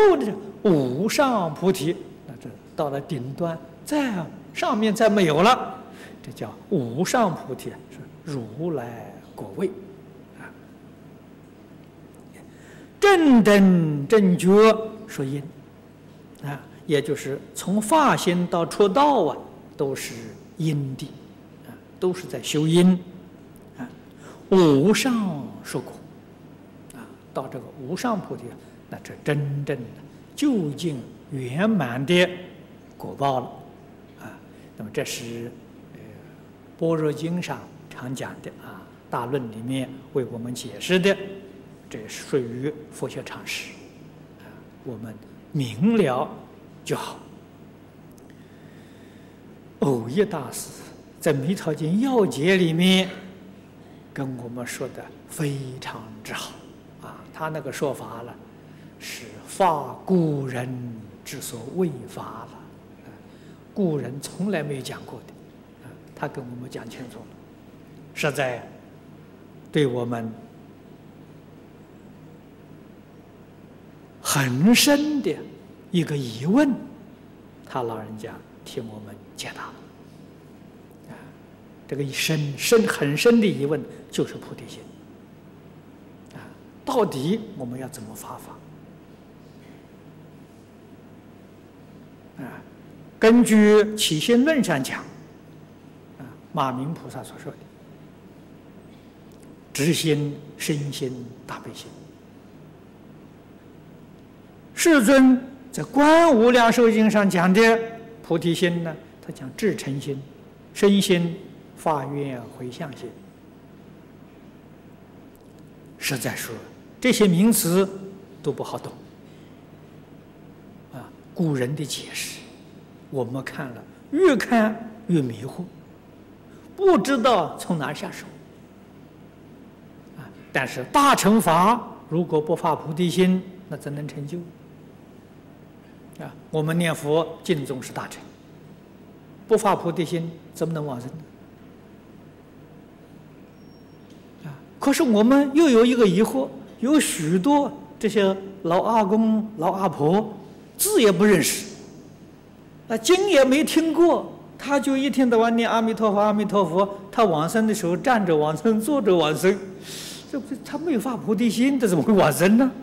后的无上菩提，那这到了顶端，在上面再没有了，这叫无上菩提，是如来果位啊。正等正觉说因啊，也就是从发心到出道啊，都是因地啊，都是在修因啊。无上说果啊，到这个无上菩提，那这真正的究竟圆满的果报了啊。那么这是般若经上常讲的啊，大论里面为我们解释的，这属于佛学常识啊，我们明了就好。藕益大师在《弥陀经要解》里面跟我们说的非常之好啊，他那个说法了，是发古人之所未发了，古人从来没有讲过的，他跟我们讲清楚了，实在对我们很深的一个疑问，他老人家替我们解答了。这个很深的疑问就是菩提心啊，到底我们要怎么发法啊？根据《起心论》上讲啊，马明菩萨所说的直心、身心、大悲心。世尊在《观无量寿经》上讲的菩提心呢，他讲至诚心、身心、发愿回向心。实在说，这些名词都不好懂啊。古人的解释，我们看了越看越迷惑，不知道从哪下手啊。但是大乘法如果不发菩提心，那怎能成就啊？我们念佛尽宗是大乘，不发菩提心怎么能往生呢？可是我们又有一个疑惑，有许多这些老阿公、老阿婆字也不认识，经也没听过，他就一天到晚念阿弥陀佛、阿弥陀佛。他往生的时候站着往生，坐着往生，这不他没有发菩提心，他怎么会往生呢？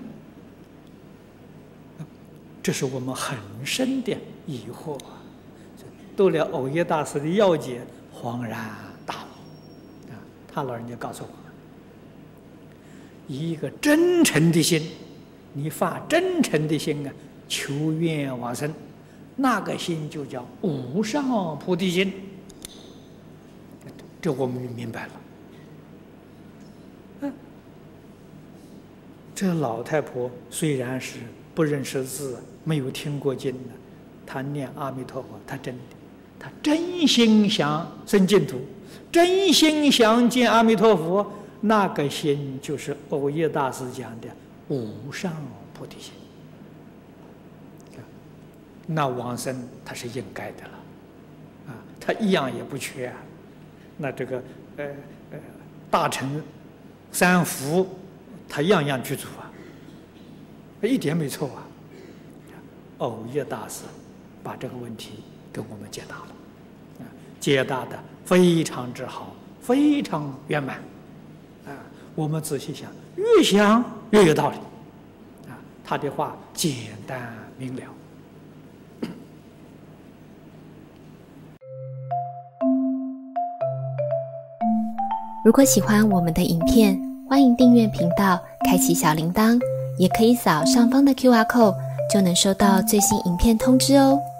这是我们很深的疑惑啊！读了藕益大师的要解，恍然大悟啊！他老人家告诉我们，以一个真诚的心，你发真诚的心啊，求愿往生，那个心就叫无上菩提心。这我们明白了。这老太婆虽然是不认识字，没有听过经的，她念阿弥陀佛，她真心想生净土，真心想见阿弥陀佛，那个心就是藕益大师讲的无上菩提心。那往生他是应该的了啊，他一样也不缺啊。那这个大乘三福，他样样具足啊，一点没错啊。藕益大师把这个问题跟我们解答了，解答的非常之好，非常圆满啊。我们仔细想，越想越有道理啊。他的话简单明了。 如果喜欢我们的影片，欢迎订阅频道，开启小铃铛，也可以扫上方的 QR code，就能收到最新影片通知哦。